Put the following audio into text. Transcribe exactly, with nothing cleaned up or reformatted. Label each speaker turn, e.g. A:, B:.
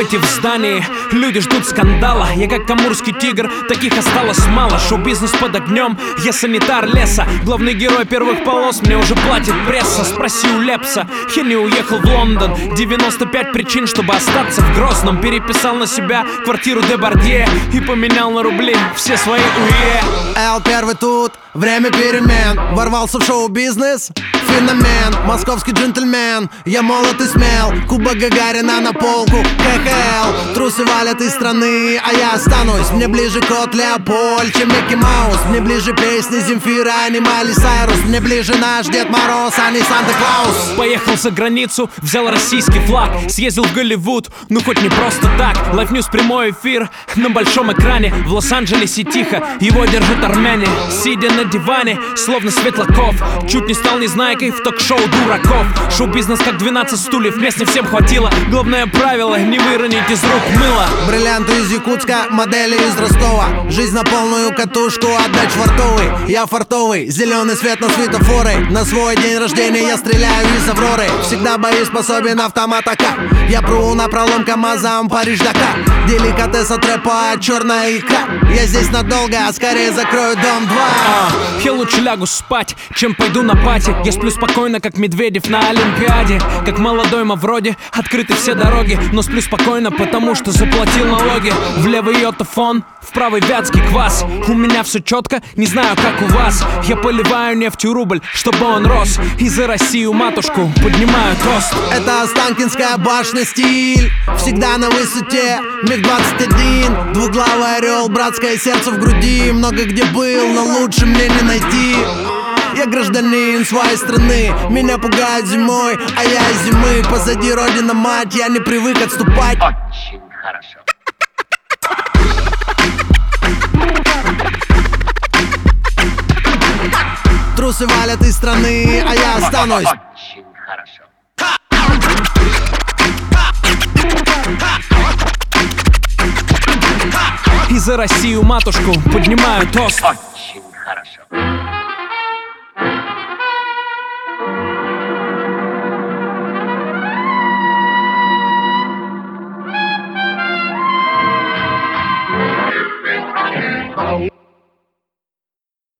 A: Стройте в здании, люди ждут скандала. Я как амурский тигр, таких осталось мало. Шоу-бизнес под огнем, я санитар леса. Главный герой первых полос, мне уже платит пресса. Спроси у Лепса, я не уехал в Лондон. девяносто пять причин, чтобы остаться в Грозном. Переписал на себя квартиру Депардье и поменял на рубли все свои уе.
B: Эл первый тут, время перемен. Ворвался в шоу-бизнес, феномен. Московский джентльмен, я молод и смел. Кубок Гагарина на полку, ка ка эл. Трусы валят из страны, а я останусь. Мне ближе кот Леопольд, чем Микки Маус. Мне ближе песни Земфира, а не Майли Сайрус. Мне ближе наш Дед Мороз, а не Санта-Клаус.
A: Поехал за границу, взял российский флаг. Съездил в Голливуд, ну хоть не просто так. Live News, прямой эфир на большом экране. В Лос-Анджелесе тихо, его держат армяне. Сидя на диване, словно Светлаков. Чуть не стал незнайкой в ток-шоу дураков. Шоу-бизнес как двенадцать стульев, мест не всем хватило. Главное правило, не выронить из рук мыло.
B: Бриллианты из Якутска, модели из Ростова. Жизнь на полную катушку, отдать фартовый. Я фартовый, зеленый свет на светофоры. На свой день рождения я стреляю из Авроры. Всегда боеспособен автомат АК. Я пру на пролом КамАЗом Париж-Дакар. Деликатеса трэпа, черная икра. Я здесь надолго, а скорее закрою дом два.
A: а, Я лучше лягу спать, чем пойду на пати. Я сплю спокойно, как Медведев на Олимпиаде. Как молодой Мавроди, открыты все дороги. Но сплю спокойно, потому что заплатил налоги. В левый йотафон, в правый вятский квас. У меня все четко, не знаю как у вас. Я поливаю нефтью рубль, чтобы он рос. И за Россию матушку поднимаю тост.
B: Это Останкинская башня стиль, всегда на высоте. Миг двадцать один, двуглавый орел, братское сердце в груди. Много где был, но лучше мне не найти. Я гражданин своей страны, меня пугают зимой, а я из зимы. Позади родина мать, я не привык отступать.
C: Очень хорошо.
B: Трусы валят из страны, а я останусь.
C: Очень хорошо.
A: И за Россию матушку поднимаю тост.